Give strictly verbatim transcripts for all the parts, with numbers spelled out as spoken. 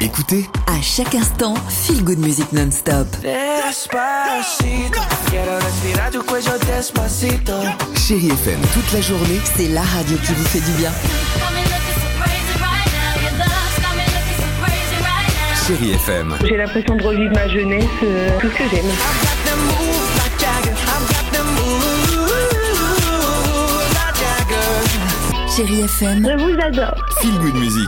Écoutez, À chaque instant, feel good music non-stop. Despacito, quiero respirar tu cuello despacito. Chérie F M toute la journée. C'est la radio qui vous fait du bien. Chérie F M. J'ai l'impression de revivre ma jeunesse, euh, tout ce que j'aime. I've got them moves like Jagger. I've got them moves like Jagger. Chérie F M, Je vous adore. Feel Good Music.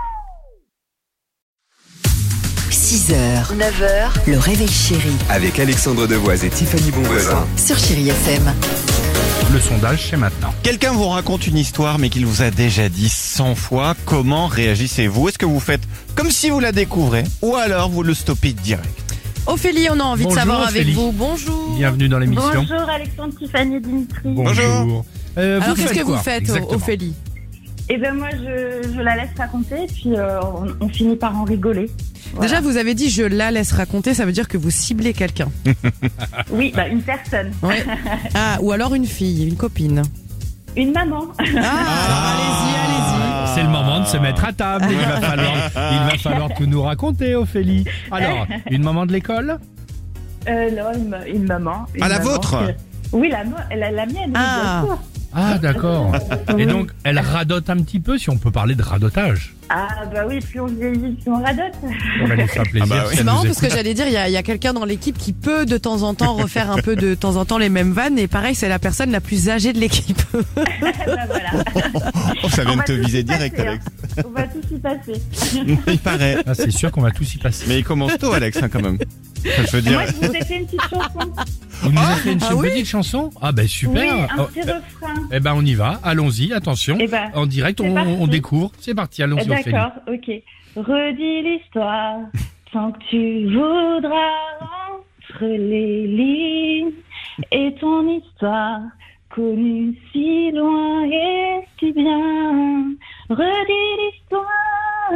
six heures, neuf heures, le réveil chéri Avec Alexandre Devoise et Tiffany Bonvoisin. sur Chérie F M. Le sondage, c'est maintenant. Quelqu'un vous raconte une histoire mais qu'il vous a déjà dit cent fois. Comment réagissez-vous? Est-ce que vous faites comme si vous la découvrez ou alors vous le stoppez direct? Ophélie, on a envie Bonjour, de savoir Ophélie. avec vous. Bonjour. Bienvenue dans l'émission. Bonjour Alexandre, Tiffany, Dimitri. Bonjour. Euh, Alors vous qu'est-ce faites que quoi vous faites, Exactement. Ophélie? Et ben moi je, je la laisse raconter et puis euh, on, on finit par en rigoler. Voilà. Déjà, vous avez dit je la laisse raconter, ça veut dire que vous ciblez quelqu'un. Oui, bah une personne, Ouais. Ah, ou alors une fille, une copine. une maman. Ah, alors allez-y, allez-y. C'est le moment de se mettre à table. Il va falloir, il va falloir tout nous raconter, Ophélie. Alors, une maman de l'école? Euh, non, une, une maman. Une Ah, la maman vôtre que- Oui, la, mo- la, la mienne, oui, Ah. bien sûr. Ah, d'accord. Et donc, elle radote un petit peu, si on peut parler de radotage. Ah bah oui, plus on vieillit, plus on radote. On va nous faire plaisir. Ah bah oui. si C'est elle marrant nous parce que écoute. j'allais dire, il y a, il y a quelqu'un dans l'équipe qui peut de temps en temps refaire un peu de temps en temps les mêmes vannes. Et pareil, c'est la personne la plus âgée de l'équipe. Bah voilà. Oh, ça vient On de va te tous viser y direct, passer, Alex. hein. On va tous y passer. Il paraît. Ah, c'est sûr qu'on va tous y passer. Mais il commence tôt, Alex, hein, quand même. Enfin, je veux dire. Moi, je vous ai fait une petite chanson. Vous nous avez fait une Ah oui petite chanson? Ah ben super. Oui, un Oh, petit refrain. eh ben on y va. Allons-y. Attention. Eh ben, en direct, c'est on, parti. on découvre. C'est parti. Allons-y, Ophélie. D'accord, ok. Redis l'histoire tant que tu voudras entre les lignes et ton histoire connue si loin et si bien. Redis l'histoire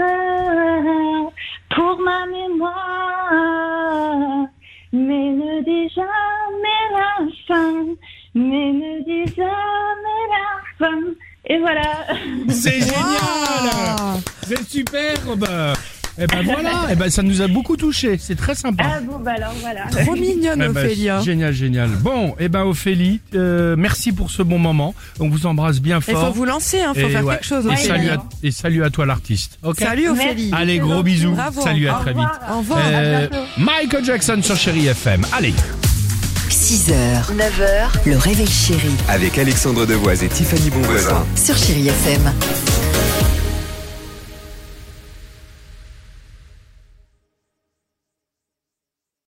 pour ma mémoire, mais ne dis jamais la fin, mais ne dis jamais la fin. Et voilà. C'est génial. Ah. C'est superbe. Eh ben voilà, eh ben ça nous a beaucoup touché, c'est très sympa. Ah bon, bah alors voilà. Trop mignonne, Eh ben, Ophélie. hein. génial, génial. Bon, eh ben Ophélie, euh, merci pour ce bon moment. On vous embrasse bien Il fort. faut vous lancer, hein, faut Et faire ouais. quelque chose. Et Ouais, Ophélie. salut à, évidemment. et salut à toi l'artiste. Ok. Salut Ophélie. Merci. Allez, gros gentil. bisous. Bravo. Salut, à Au très vite. revoir. Au revoir. Euh, À bientôt. Michael Jackson sur Chérie F M. Allez. six heures, neuf heures, le réveil chéri Avec Alexandre Devoise et Tiffany Bonvoisin. sur Chérie F M.